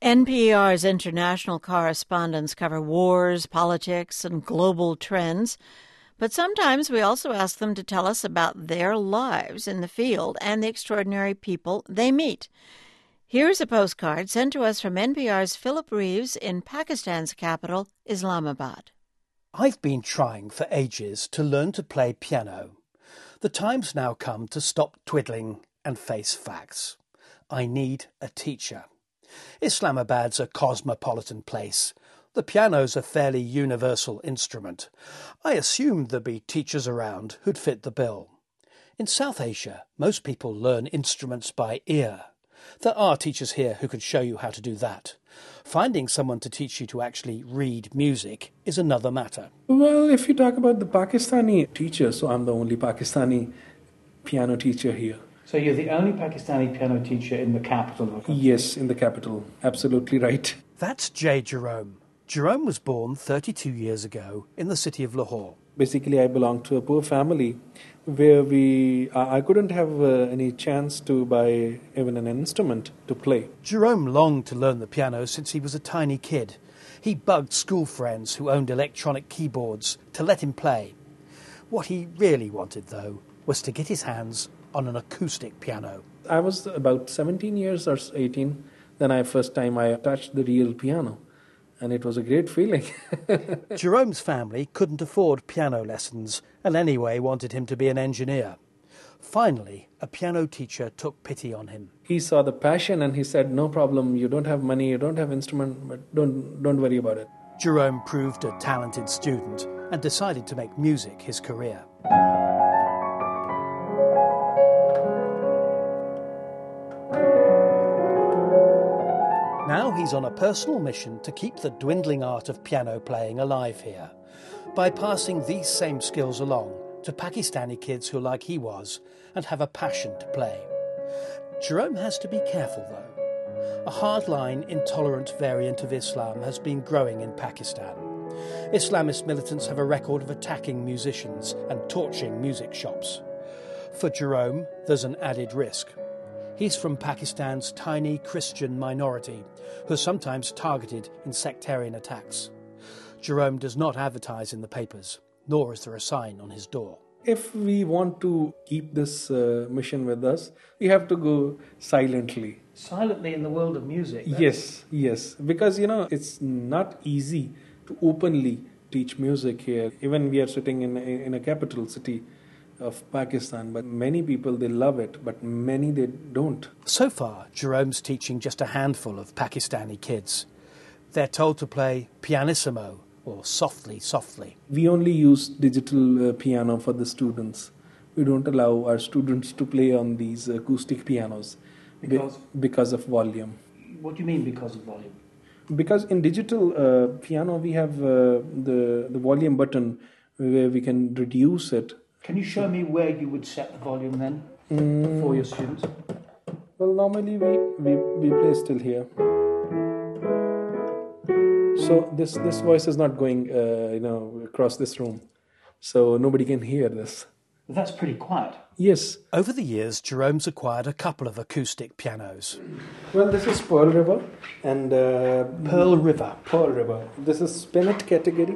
NPR's international correspondents cover wars, politics, and global trends, but sometimes we also ask them to tell us about their lives in the field and the extraordinary people they meet. Here's a postcard sent to us from NPR's Philip Reeves in Pakistan's capital, Islamabad. I've been trying for ages to learn to play piano. The time's now come to stop twiddling and face facts. I need a teacher. Islamabad's a cosmopolitan place. The piano's a fairly universal instrument. I assumed there'd be teachers around who'd fit the bill. In South Asia, most people learn instruments by ear. There are teachers here who can show you how to do that. Finding someone to teach you to actually read music is another matter. Well, if you talk about the Pakistani teacher, so I'm the only Pakistani piano teacher here. So you're the only Pakistani piano teacher in the capital of the country? Yes, in the capital. Absolutely right. That's Jay Jerome. Jerome was born 32 years ago in the city of Lahore. Basically, I belong to a poor family where I couldn't have any chance to buy even an instrument to play. Jerome longed to learn the piano since he was a tiny kid. He bugged school friends who owned electronic keyboards to let him play. What he really wanted, though, was to get his hands on an acoustic piano. I was about 17 years or 18 then first time I touched the real piano. And it was a great feeling. Jerome's family couldn't afford piano lessons and anyway wanted him to be an engineer. Finally, a piano teacher took pity on him. He saw the passion and he said, no problem, you don't have money, you don't have instrument, but don't worry about it. Jerome proved a talented student and decided to make music his career. Now he's on a personal mission to keep the dwindling art of piano playing alive here by passing these same skills along to Pakistani kids who are like he was and have a passion to play. Jerome has to be careful, though. A hardline, intolerant variant of Islam has been growing in Pakistan. Islamist militants have a record of attacking musicians and torching music shops. For Jerome, there's an added risk. He's from Pakistan's tiny Christian minority, who are sometimes targeted in sectarian attacks. Jerome does not advertise in the papers, nor is there a sign on his door. If we want to keep this mission with us, we have to go silently. Silently in the world of music? Yes. Because, it's not easy to openly teach music here. Even we are sitting in a capital city of Pakistan, but many people, they love it, but many they don't. So far, Jerome's teaching just a handful of Pakistani kids. They're told to play pianissimo, or softly, softly. We only use digital piano for the students. We don't allow our students to play on these acoustic pianos because of volume. What do you mean because of volume? Because in digital piano, we have the volume button where we can reduce it. Can you show me where you would set the volume then for your students? Well, normally we play still here. So this voice is not going across this room, so nobody can hear this. That's pretty quiet. Yes. Over the years, Jerome's acquired a couple of acoustic pianos. Well, this is Pearl River and Pearl River. Pearl River. This is Spinet category.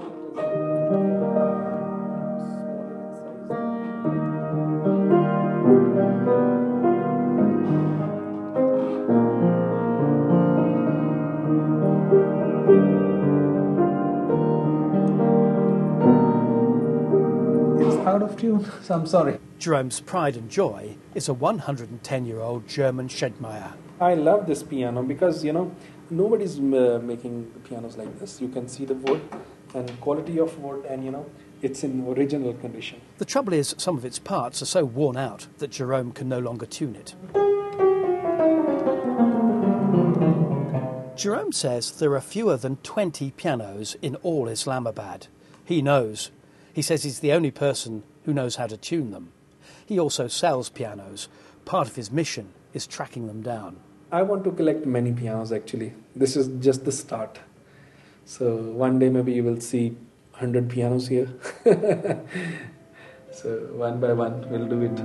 Out of tune, so I'm sorry. Jerome's pride and joy is a 110-year-old German Schedmeyer. I love this piano because, nobody's making pianos like this. You can see the wood and quality of wood and, it's in original condition. The trouble is, some of its parts are so worn out that Jerome can no longer tune it. Jerome says there are fewer than 20 pianos in all Islamabad. He knows. He says he's the only person who knows how to tune them. He also sells pianos. Part of his mission is tracking them down. I want to collect many pianos, actually. This is just the start. So one day maybe you will see 100 pianos here. So one by one we'll do it.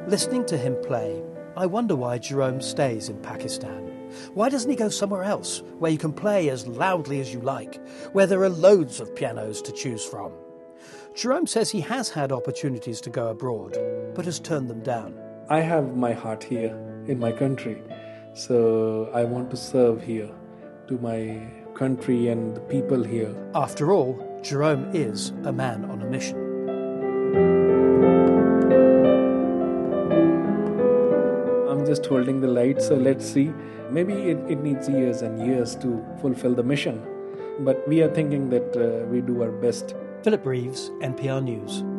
Listening to him play, I wonder why Jerome stays in Pakistan. Why doesn't he go somewhere else, where you can play as loudly as you like, where there are loads of pianos to choose from? Jerome says he has had opportunities to go abroad, but has turned them down. I have my heart here in my country, so I want to serve here to my country and the people here. After all, Jerome is a man on a mission. I'm just holding the light, so let's see. Maybe it needs years and years to fulfill the mission, but we are thinking that we do our best. Philip Reeves, NPR News.